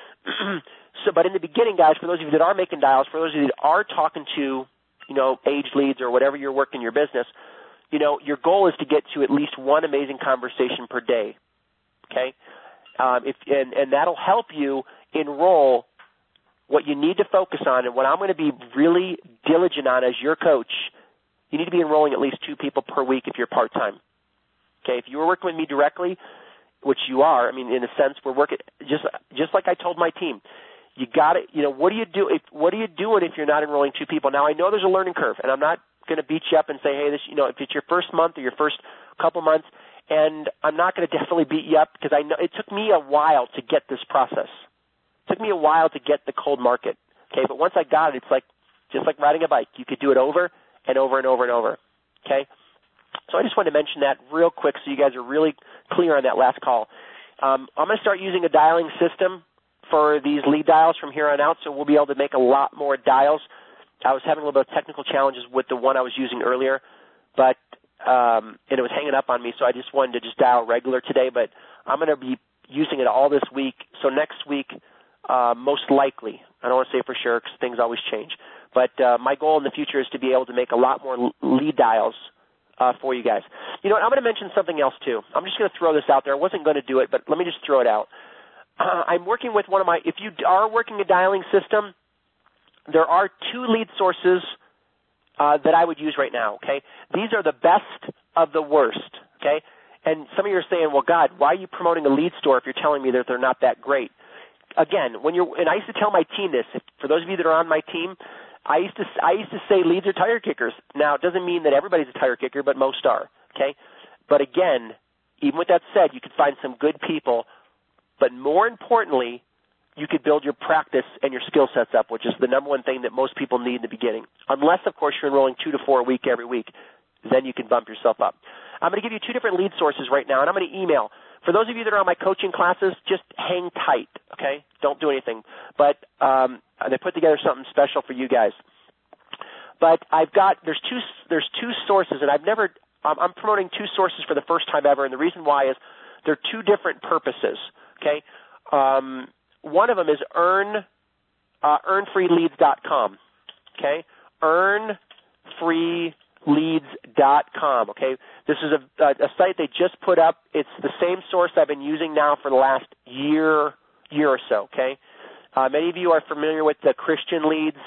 But in the beginning, guys, for those of you that are making dials, for those of you that are talking to, age leads or whatever you're working in your business, your goal is to get to at least 1 amazing conversation per day. Okay? And that'll help you enroll what you need to focus on, and what I'm going to be really diligent on as your coach, you need to be enrolling at least 2 people per week if you're part-time. Okay, if you were working with me directly, which you are, in a sense, we're working just like I told my team. You got it. What do you do? What are you doing if you're not enrolling 2 people? Now I know there's a learning curve, and I'm not going to beat you up and say, hey, this, if it's your first month or your first couple months, and I'm not going to definitely beat you up because I know it took me a while to get this process. It took me a while to get the cold market. Okay, but once I got it, it's just like riding a bike. You could do it over and over and over and over. Okay. So I just wanted to mention that real quick so you guys are really clear on that last call. I'm going to start using a dialing system for these lead dials from here on out, so we'll be able to make a lot more dials. I was having a little bit of technical challenges with the one I was using earlier, but and it was hanging up on me, so I just wanted to just dial regular today, but I'm going to be using it all this week. So next week, most likely, I don't want to say for sure because things always change, but my goal in the future is to be able to make a lot more lead dials for you guys. I'm going to mention something else too. I'm just going to throw this out there. I wasn't going to do it, but let me just throw it out. I'm working with if you are working a dialing system, there are 2 lead sources that I would use right now, okay? These are the best of the worst, okay? And some of you are saying, well, God, why are you promoting a lead store if you're telling me that they're not that great? Again, and I used to tell my team this, for those of you that are on my team, I used to say leads are tire kickers. Now, it doesn't mean that everybody's a tire kicker, but most are, okay? But again, even with that said, you could find some good people, but more importantly, you could build your practice and your skill sets up, which is the number one thing that most people need in the beginning. Unless, of course, you're enrolling 2 to 4 a week every week, then you can bump yourself up. I'm going to give you 2 different lead sources right now, and I'm going to email. For those of you that are on my coaching classes, just hang tight, okay? Don't do anything. But they put together something special for you guys. But there's two sources, and I'm promoting 2 sources for the first time ever, and the reason why is they're 2 different purposes, okay? One of them is earnfreeleads.com, okay? Earnfreeleads.com, okay? This is a site they just put up. It's the same source I've been using now for the last year or so, okay? Many of you are familiar with the Christian Leads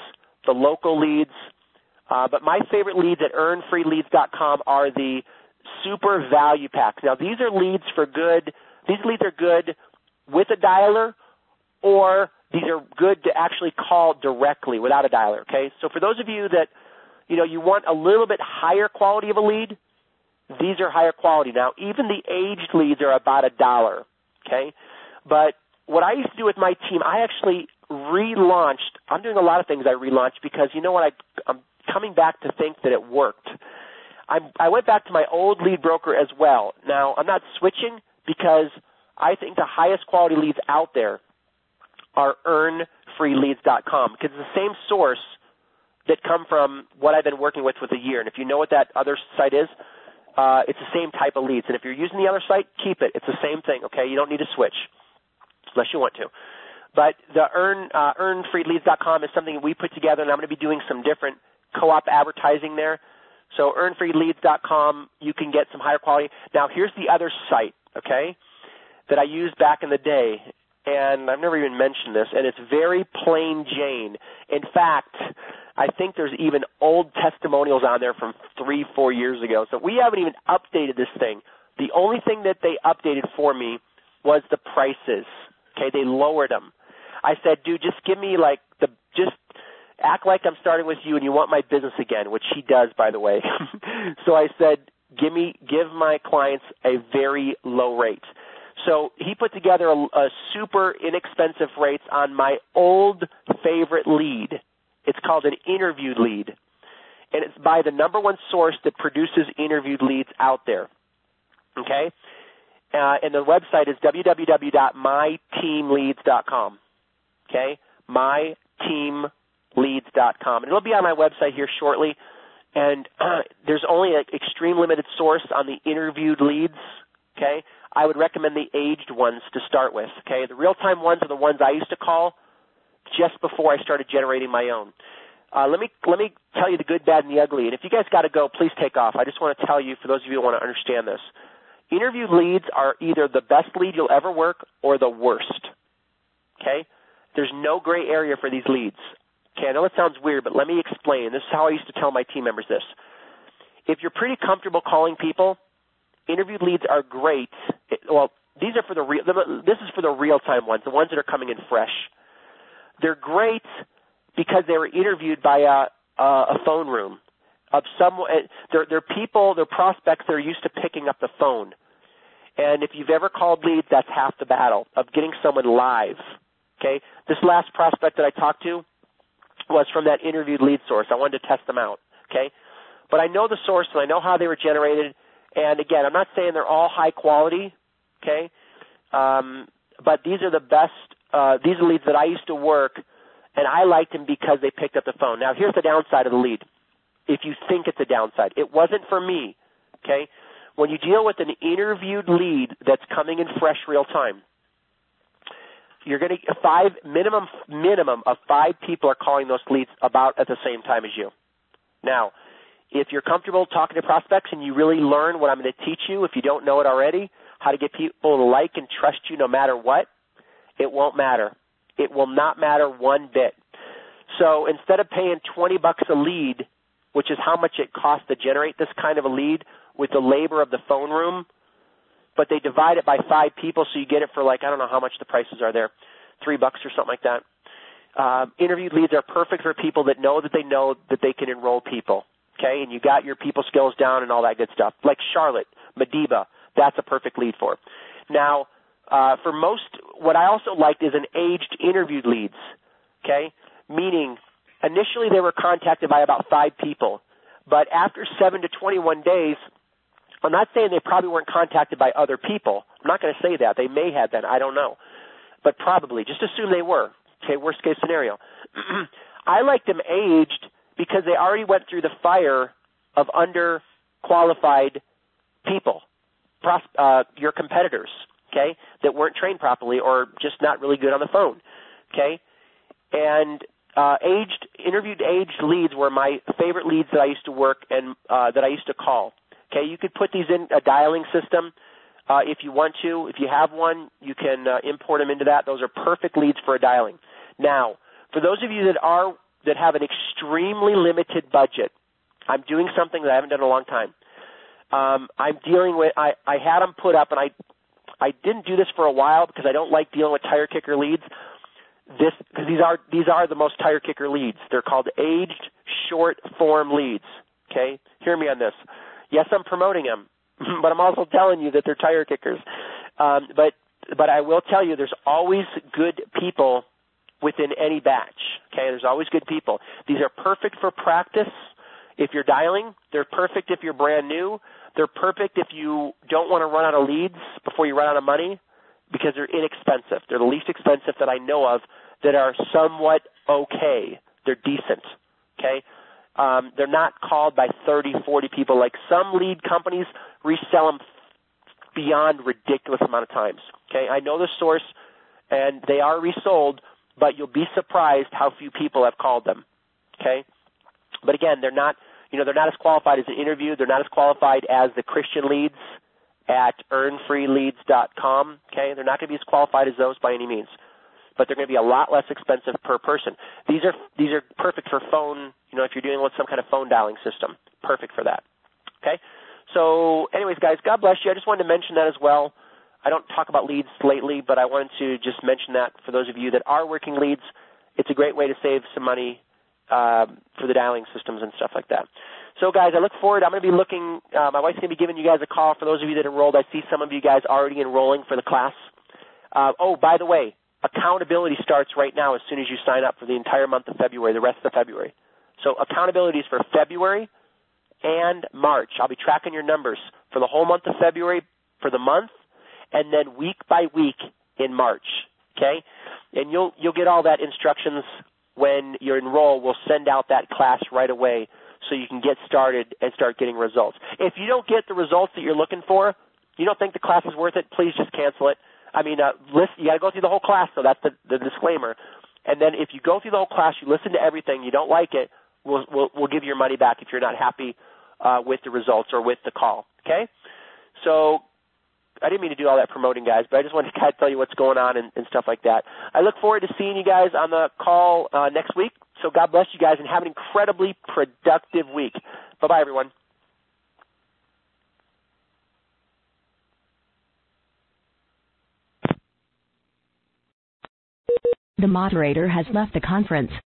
the local leads. But my favorite leads at earnfreeleads.com are the super value packs. Now, these are leads for good. These leads are good with a dialer, or these are good to actually call directly without a dialer, okay? So for those of you that, you want a little bit higher quality of a lead, these are higher quality. Now, even the aged leads are about $1, okay? But what I used to do with my team, I actually relaunched. I'm doing a lot of things I relaunched because you know what? I'm coming back to think that it worked. I went back to my old lead broker as well. Now, I'm not switching because I think the highest quality leads out there are earnfreeleads.com because it's the same source that come from what I've been working with a year. And if you know what that other site is, it's the same type of leads. And if you're using the other site, keep it. It's the same thing, okay? You don't need to switch unless you want to. But the earnfreeleads.com is something we put together, and I'm going to be doing some different co-op advertising there. So earnfreeleads.com, you can get some higher quality. Now, here's the other site, okay, that I used back in the day, and I've never even mentioned this, and it's very plain Jane. In fact, I think there's even old testimonials on there from 3-4 years ago. So we haven't even updated this thing. The only thing that they updated for me was the prices, okay? They lowered them. I said, dude, just give me just act like I'm starting with you and you want my business again, which he does, by the way. So I said, give my clients a very low rate. So he put together a super inexpensive rates on my old favorite lead. It's called an interviewed lead, and it's by the number one source that produces interviewed leads out there, okay? And the website is www.myteamleads.com, okay? Myteamleads.com. And it'll be on my website here shortly, and there's only an extreme limited source on the interviewed leads, okay? I would recommend the aged ones to start with, okay? The real-time ones are the ones I used to call just before I started generating my own. Let me tell you the good, bad, and the ugly. And if you guys got to go, please take off. I just want to tell you, for those of you who want to understand this, interviewed leads are either the best lead you'll ever work or the worst, okay? There's no gray area for these leads. Okay, I know it sounds weird, but let me explain. This is how I used to tell my team members this. If you're pretty comfortable calling people, interviewed leads are great. These are for this is for the real-time ones, the ones that are coming in fresh. They're great because they were interviewed by a phone room of someone. They're people, they're prospects that are used to picking up the phone. And if you've ever called leads, that's half the battle of getting someone live. Okay, this last prospect that I talked to was from that interviewed lead source. I wanted to test them out. Okay, but I know the source and I know how they were generated. And again, I'm not saying they're all high quality. Okay, but these are the best. These are leads that I used to work, and I liked them because they picked up the phone. Now, here's the downside of the lead. If you think it's a downside, it wasn't for me, okay? When you deal with an interviewed lead that's coming in fresh real time, you're going to minimum of 5 people are calling those leads about at the same time as you. Now, if you're comfortable talking to prospects and you really learn what I'm going to teach you, if you don't know it already, how to get people to like and trust you no matter what, it won't matter. It will not matter one bit. So instead of paying $20 a lead, which is how much it costs to generate this kind of a lead with the labor of the phone room, but they divide it by 5 people so you get it for I don't know how much the prices are there, $3 or something like that. Interviewed leads are perfect for people that know that they can enroll people, okay? And you got your people skills down and all that good stuff. Like Charlotte, Madiba, that's a perfect lead for. Now, for most, what I also liked is an aged interviewed leads, okay? Meaning, initially they were contacted by about 5 people, but after 7 to 21 days, I'm not saying they probably weren't contacted by other people. I'm not going to say that. They may have been. I don't know. But probably. Just assume they were. Okay, worst case scenario. I liked them aged because they already went through the fire of underqualified people, your competitors, okay, that weren't trained properly or just not really good on the phone, okay? And interviewed aged leads were my favorite leads that I used to work and that I used to call. Okay, you could put these in a dialing system if you want to. If you have one, you can import them into that. Those are perfect leads for a dialing. Now, for those of you that are that have an extremely limited budget. I'm doing something that I haven't done in a long time. I'm dealing with, I had them put up, and I didn't do this for a while because I don't like dealing with tire kicker leads. Because these are the most tire kicker leads. They're called aged short form leads. Okay, hear me on this. Yes, I'm promoting them, but I'm also telling you that they're tire kickers. But I will tell you, there's always good people within any batch. Okay, there's always good people. These are perfect for practice if you're dialing. They're perfect if you're brand new. They're perfect if you don't want to run out of leads before you run out of money, because they're inexpensive. They're the least expensive that I know of that are somewhat okay. They're decent, okay? They're not called by 30, 40 people. Like some lead companies resell them beyond ridiculous amount of times, okay? I know the source, and they are resold, but you'll be surprised how few people have called them, okay? But again, they're not as qualified as an interview. They're not as qualified as the Christian leads at earnfreeleads.com, okay? They're not going to be as qualified as those by any means, but they're going to be a lot less expensive per person. These are perfect for phone, if you're dealing with some kind of phone dialing system, perfect for that, okay? So anyways, guys, God bless you. I just wanted to mention that as well. I don't talk about leads lately, but I wanted to just mention that for those of you that are working leads. It's a great way to save some money for the dialing systems and stuff like that. So, guys, I look forward. I'm going to be looking. My wife's going to be giving you guys a call. For those of you that enrolled, I see some of you guys already enrolling for the class. By the way, accountability starts right now as soon as you sign up for the entire month of February, the rest of February. So accountability is for February and March. I'll be tracking your numbers for the whole month of February for the month, and then week by week in March, okay? And you'll get all that instructions when you enroll. We'll send out that class right away so you can get started and start getting results. If you don't get the results that you're looking for, you don't think the class is worth it, please just cancel it. You got to go through the whole class, so that's the disclaimer. And then if you go through the whole class, you listen to everything, you don't like it, we'll give you your money back if you're not happy with the results or with the call, okay? So I didn't mean to do all that promoting, guys, but I just wanted to kind of tell you what's going on and stuff like that. I look forward to seeing you guys on the call next week. So God bless you guys and have an incredibly productive week. Bye-bye, everyone. The moderator has left the conference.